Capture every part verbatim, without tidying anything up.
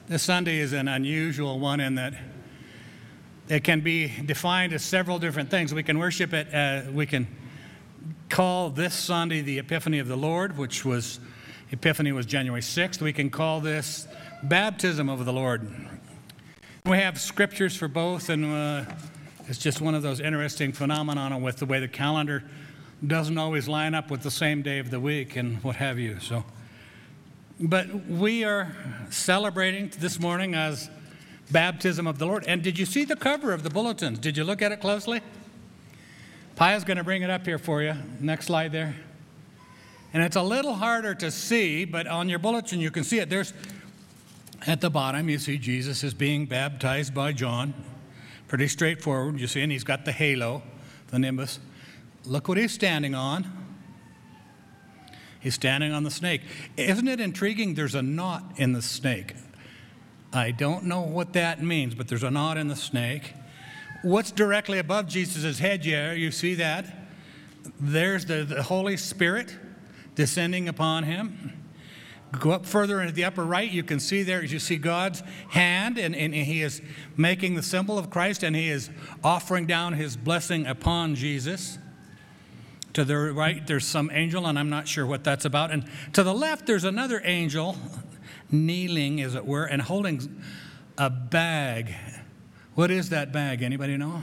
This Sunday is an unusual one in that it can be defined as several different things. We can worship it, uh, we can call this Sunday the Epiphany of the Lord, which was, Epiphany was January sixth. We can call this Baptism of the Lord. We have scriptures for both, and uh, it's just one of those interesting phenomena with the way the calendar doesn't always line up with the same day of the week and what have you. So, but we are celebrating this morning as Baptism of the Lord. And did you see the cover of the bulletins? Did you look at it closely? Paya's going to bring it up here for you. Next slide there. And it's a little harder to see, but on your bulletin you can see it. There's, at the bottom, you see Jesus is being baptized by John. Pretty straightforward, you see, and he's got the halo, the nimbus. Look what he's standing on. He's standing on the snake. Isn't it intriguing? There's a knot in the snake. I don't know what that means, but there's a knot in the snake. What's directly above Jesus' head? Yeah, you see that? There's the, the Holy Spirit descending upon him. Go up further into the upper right, you can see there, you see God's hand, and, and he is making the symbol of Christ, and he is offering down his blessing upon Jesus. To the right, there's some angel, and I'm not sure what that's about. And to the left, there's another angel, kneeling, as it were, and holding a bag. What is that bag? Anybody know?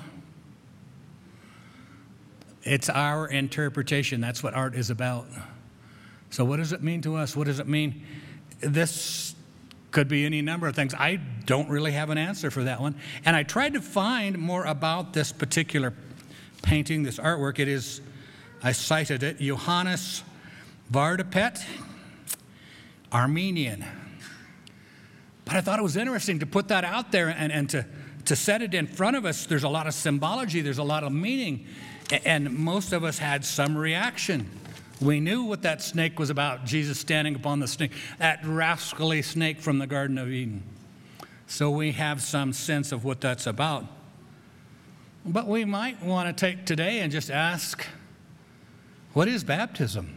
It's our interpretation. That's what art is about. So what does it mean to us? What does it mean? This could be any number of things. I don't really have an answer for that one. And I tried to find more about this particular painting, this artwork. It is, I cited it, Johannes Vardapet, Armenian. But I thought it was interesting to put that out there and, and to, to set it in front of us. There's a lot of symbology, there's a lot of meaning, and most of us had some reaction. We knew what that snake was about, Jesus standing upon the snake, that rascally snake from the Garden of Eden. So we have some sense of what that's about. But we might want to take today and just ask, what is baptism?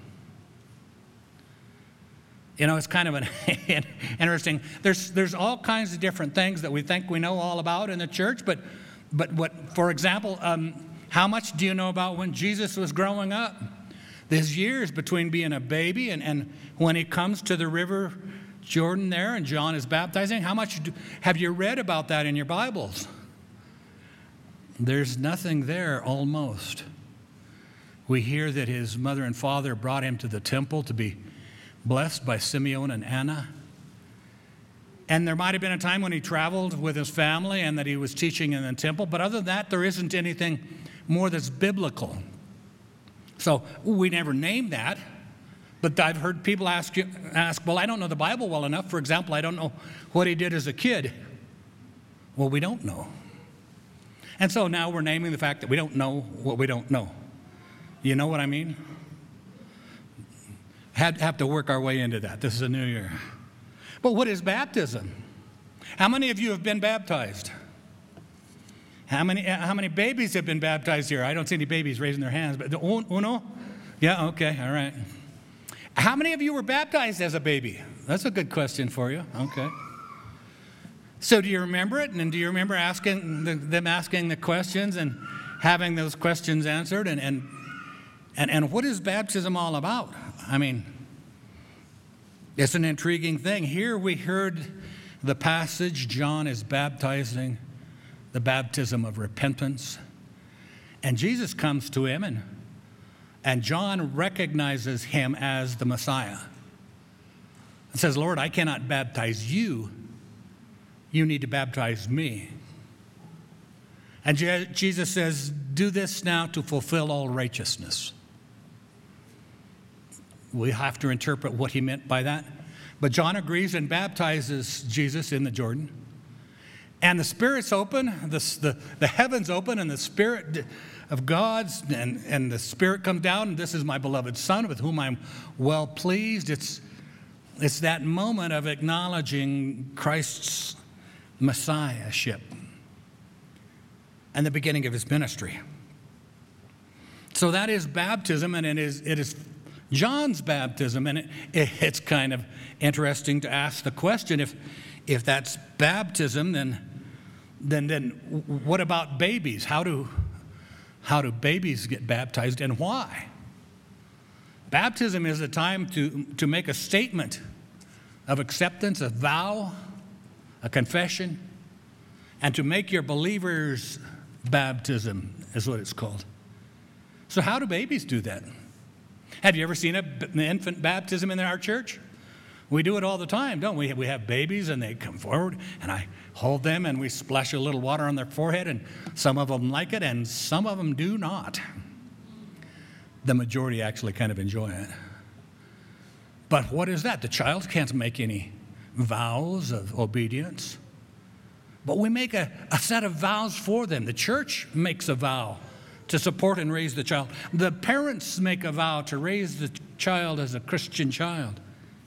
You know, it's kind of an interesting, there's there's all kinds of different things that we think we know all about in the church, but but what, for example, um, how much do you know about when Jesus was growing up? There's years between being a baby and, and when he comes to the river Jordan there and John is baptizing. How much do, have you read about that in your Bibles? There's nothing there, almost. We hear that his mother and father brought him to the temple to be blessed by Simeon and Anna. And there might have been a time when he traveled with his family and that he was teaching in the temple. But other than that, there isn't anything more that's biblical. So we never name that. But I've heard people ask, you, ask, well, I don't know the Bible well enough. For example, I don't know what he did as a kid. Well, we don't know. And so now we're naming the fact that we don't know what we don't know. You know what I mean? Had have to work our way into that. This is a new year. But what is baptism? How many of you have been baptized? How many how many babies have been baptized here? I don't see any babies raising their hands, but uno? Yeah, okay, all right. How many of you were baptized as a baby? That's a good question for you. Okay. So do you remember it? And do you remember asking the, them asking the questions and having those questions answered? And, and and and what is baptism all about? I mean, it's an intriguing thing. Here we heard the passage, John is baptizing, the baptism of repentance. And Jesus comes to him, and, and John recognizes him as the Messiah. And says, Lord, I cannot baptize you. You need to baptize me. And Je- Jesus says, do this now to fulfill all righteousness. We have to interpret what he meant by that. But John agrees and baptizes Jesus in the Jordan. And the Spirit's open, the, the, the heavens open, and the Spirit of God's, and, and the Spirit comes down, and this is my beloved Son with whom I'm well pleased. It's, it's that moment of acknowledging Christ's Messiahship and the beginning of his ministry. So that is baptism, and it is, it is John's baptism, and it, it, it's kind of interesting to ask the question, if, if that's baptism, then, then, then what about babies? How do, how do babies get baptized and why? Baptism is a time to, to make a statement of acceptance, a vow, a confession, and to make your believer's baptism is what it's called. So how do babies do that? Have you ever seen an infant baptism in our church? We do it all the time, don't we? We have babies and they come forward and I hold them and we splash a little water on their forehead, and some of them like it and some of them do not. The majority actually kind of enjoy it. But what is that? The child can't make any vows of obedience. But we make a, a set of vows for them. The church makes a vow to support and raise the child. The parents make a vow to raise the child as a Christian child.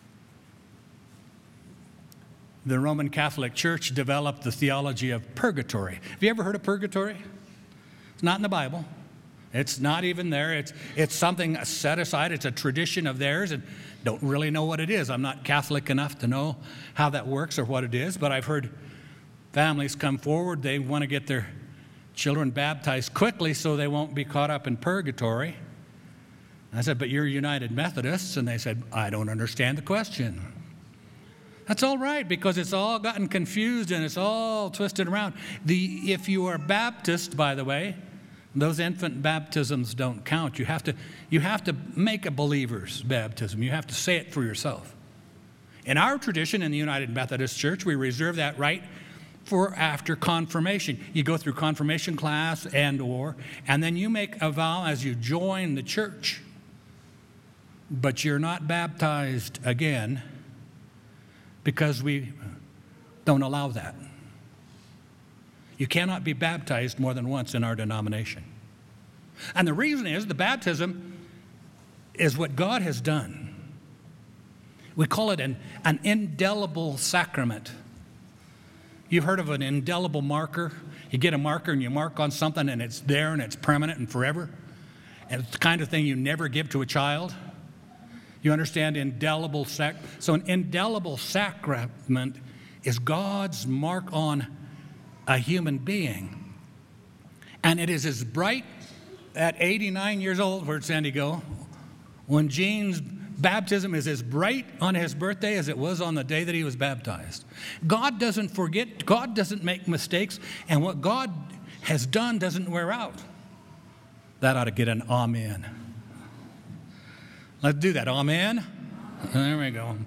The Roman Catholic Church developed the theology of purgatory. Have you ever heard of purgatory? It's not in the Bible. It's not even there. It's, it's something set aside. It's a tradition of theirs, and don't really know what it is. I'm not Catholic enough to know how that works or what it is, but I've heard families come forward. They want to get their children baptized quickly so they won't be caught up in purgatory. I said, but you're United Methodists. And they said, I don't understand the question. That's all right, because it's all gotten confused and it's all twisted around. The, if you are Baptist, by the way, those infant baptisms don't count. You have to, you have to make a believer's baptism. You have to say it for yourself. In our tradition in the United Methodist Church, we reserve that right for after confirmation. You go through confirmation class and or, and then you make a vow as you join the church. But you're not baptized again because we don't allow that. You cannot be baptized more than once in our denomination. And the reason is the baptism is what God has done. We call it an, an indelible sacrament. You've heard of an indelible marker? You get a marker and you mark on something and it's there and it's permanent and forever. And it's the kind of thing you never give to a child. You understand indelible sac? So an indelible sacrament is God's mark on a human being. And it is as bright at eighty-nine years old, where'd Sandy go? When Gene's baptism is as bright on his birthday as it was on the day that he was baptized. God doesn't forget, God doesn't make mistakes, and what God has done doesn't wear out. That ought to get an amen. Let's do that, amen. There we go.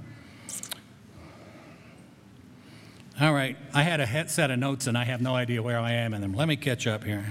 All right, I had a set of notes and I have no idea where I am in them. Let me catch up here.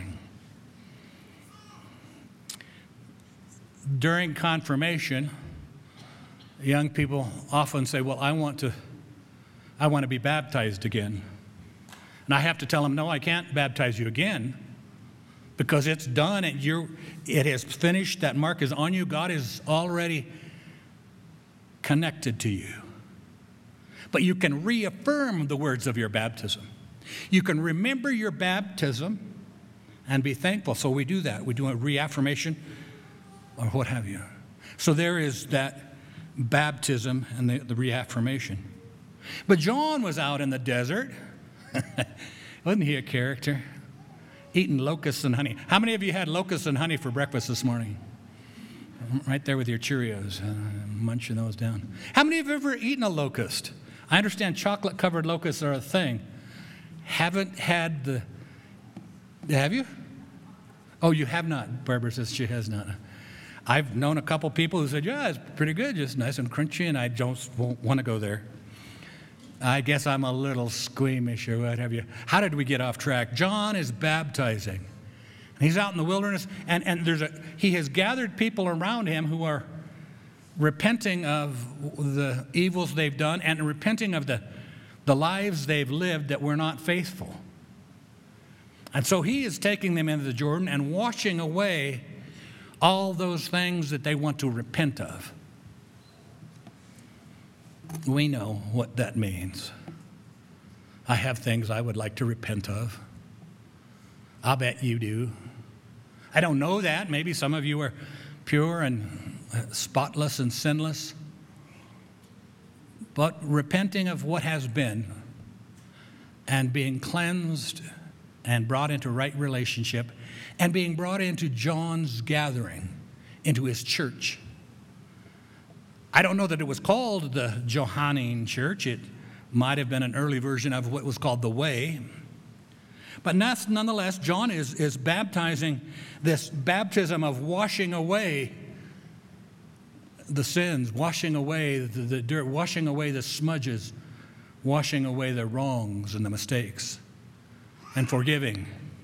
During confirmation, young people often say, well, I want to, I want to be baptized again. And I have to tell them, no, I can't baptize you again because it's done and you're, it has finished. That mark is on you. God is already connected to you. But you can reaffirm the words of your baptism. You can remember your baptism and be thankful. So we do that. We do a reaffirmation or what have you. So there is that baptism and the, the reaffirmation. But John was out in the desert. Wasn't he a character? Eating locusts and honey. How many of you had locusts and honey for breakfast this morning? Right there with your Cheerios, uh, munching those down. How many of you have ever eaten a locust? I understand chocolate-covered locusts are a thing. Haven't had the, have you? Oh, you have not. Barbara says she has not. I've known a couple people who said, yeah, it's pretty good, just nice and crunchy, and I don't want to go there. I guess I'm a little squeamish or what have you. How did we get off track? John is baptizing. He's out in the wilderness, and, and there's a, he has gathered people around him who are repenting of the evils they've done and repenting of the, the lives they've lived that were not faithful. And so he is taking them into the Jordan and washing away all those things that they want to repent of. We know what that means. I have things I would like to repent of. I'll bet you do. I don't know that. Maybe some of you are pure and spotless and sinless. But repenting of what has been and being cleansed and brought into right relationship and being brought into John's gathering, into his church. I don't know that it was called the Johannine Church. It might have been an early version of what was called the Way. But nonetheless, John is, is baptizing, this baptism of washing away the sins, washing away the, the dirt, washing away the smudges, washing away the wrongs and the mistakes, and forgiving.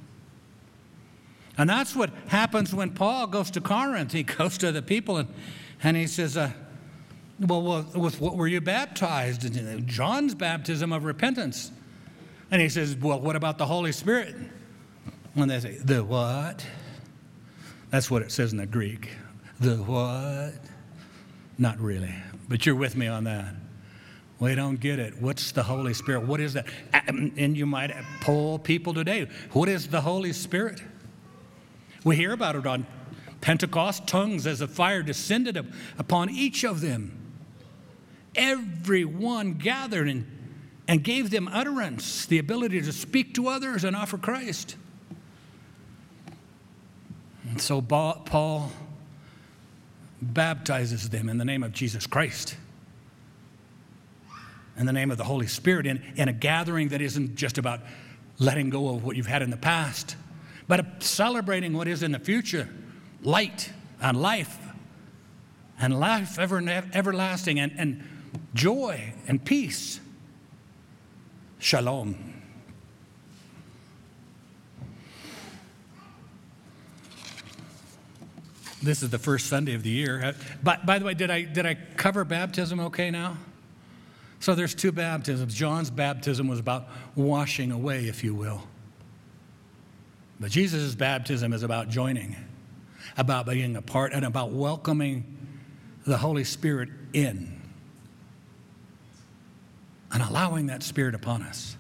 And that's what happens when Paul goes to Corinth. He goes to the people and, and he says, uh, well, with what were you baptized? And John's baptism of repentance. And he says, well, what about the Holy Spirit? And they say, the what? That's what it says in the Greek. The what? Not really, but you're with me on that. We don't get it. What's the Holy Spirit? What is that? And you might poll people today. What is the Holy Spirit? We hear about it on Pentecost. Tongues as a fire descended upon each of them. Everyone gathered and, and gave them utterance, the ability to speak to others and offer Christ. And so Paul baptizes them in the name of Jesus Christ, in the name of the Holy Spirit, in, in a gathering that isn't just about letting go of what you've had in the past, but celebrating what is in the future, light and life, and life ever, everlasting, and, and joy and peace. Shalom. This is the first Sunday of the year. By, by the way, did I, did I cover baptism okay now? So there's two baptisms. John's baptism was about washing away, if you will. But Jesus' baptism is about joining, about being a part, and about welcoming the Holy Spirit in and allowing that Spirit upon us.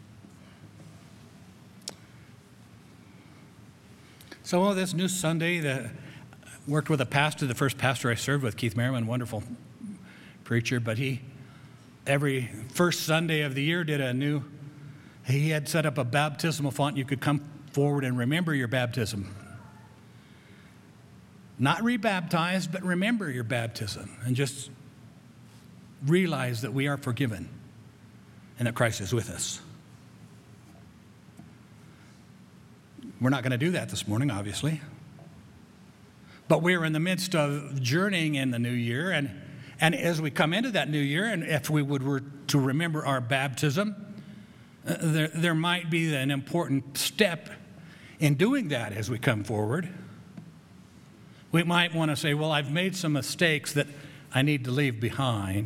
So oh, this new Sunday, the, worked with a pastor, the first pastor I served with, Keith Merriman, wonderful preacher, but he, every first Sunday of the year, did a new, he had set up a baptismal font. You could come forward and remember your baptism. Not rebaptized, but remember your baptism and just realize that we are forgiven and that Christ is with us. We're not going to do that this morning, obviously. But we're in the midst of journeying in the new year, and, and as we come into that new year, and if we would were to remember our baptism, uh, there, there might be an important step in doing that as we come forward. We might want to say, well, I've made some mistakes that I need to leave behind.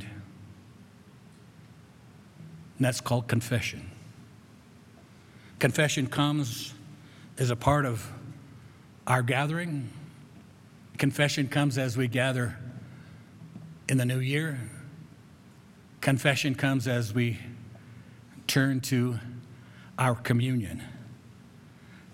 And that's called confession. Confession comes as a part of our gathering. Confession comes as we gather in the new year. Confession comes as we turn to our communion.